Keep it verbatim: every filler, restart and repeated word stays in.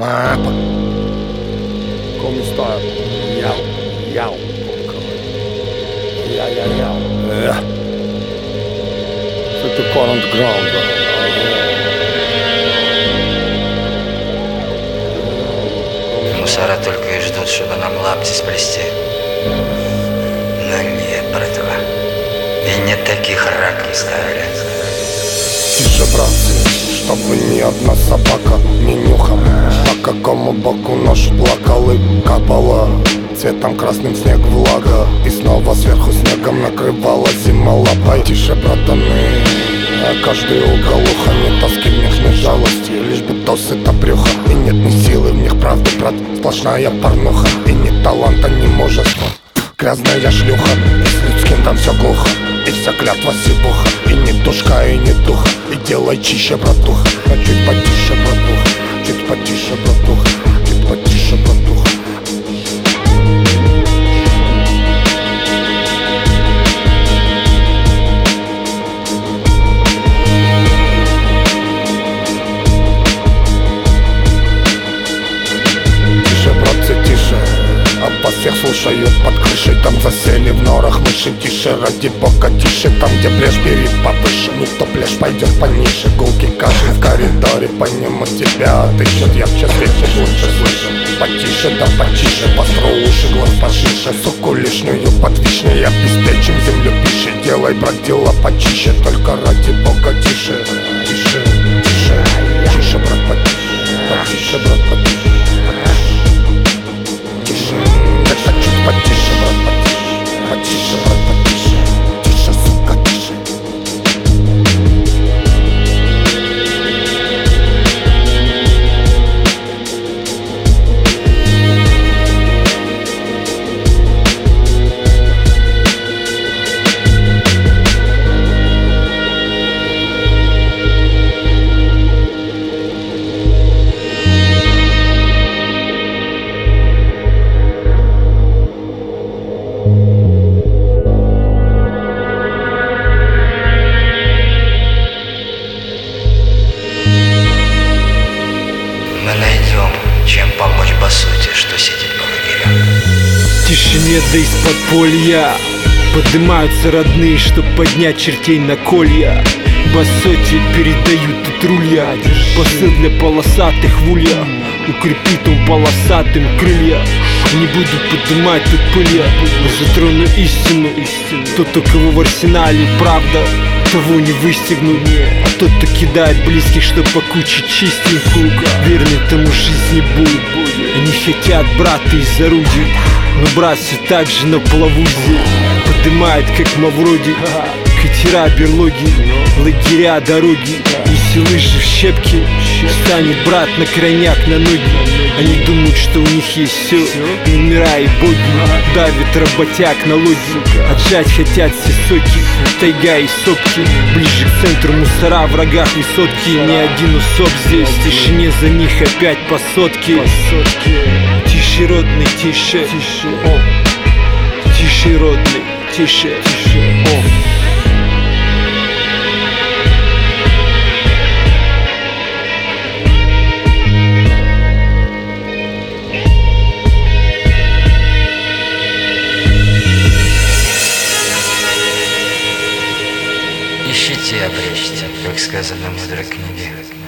Mapa. Come está? Yau, yau. Ja, ja, ja. Ja. Це ти current ground. Мусора только и ждут, чтобы нам лапти сплести. Но нет, братва. И не таких рак не ставили. Тише, братцы, чтобы ни одна собака не нюхала, по какому боку нож плакал и капала цветом красным снег влага, и снова сверху снегом накрывала зима лапой. Тише, братаны, а каждый угол уха, ни тоски в них, ни жалости, лишь бы то сыто брюха. И нет ни силы в них, правды, брат, сплошная порнуха. И ни таланта, ни мужества, грязная шлюха. И с людским там все глухо, и вся клятва сивуха. И ни душка, и ни духа, и делай чище, братуха. А чуть потише, братуха, чуть потише, братуха, чуть потише, братуха. Вас всех слушают под крышей, там засели в норах мыши. Тише, ради бога, тише, там где брешь, бери повыше. Не то плешь пойдет пониже, гулки кашель в коридоре, по нему тебя отыщет. Ярче светишь, лучше слышим. Потише, да потише, постро уши, глаз пошише. Суку лишнюю под вишней обеспечим землю пищей. Делай, брат, дела почище, только ради бога, тише. Тише, тише, тише, брат, потише. Потише, брат, потише. Потише, брат, потише, потише, брат, потише, тише, сука, тише. Мы найдем, чем помочь басоте, что сидит по лагерям. В тишине да из подполья поднимаются родные, чтоб поднять чертей на колья. Басоте передают тут рулья, посыл для полосатых в улья. Укрепит он полосатым крылья. Не буду поднимать тут пылья, но затрону истину. Тот, у кого в арсенале правда, того не выстегнут. А тот, кто кидает близких, чтоб покучить чистенькую, верный тому жизни будет. Они хотят брата из орудий, но брат все так же на плаву здесь. Поднимает, как мавроди, катера, берлоги, лагеря, дороги. Если лыжи в щепки, встанет брат на крайняк на ноги. Они думают, что у них есть все, номера и боги. Давит работяг на логи, отжать хотят все соки. Тайга и сопки, ближе к центру мусора, в врагах высотки. Ни один усоп здесь, в тишине за них опять по сотке. Тише, родный, тише, тише, родный, тише, о. Ищите и обречьте, как сказано в мудрой книге.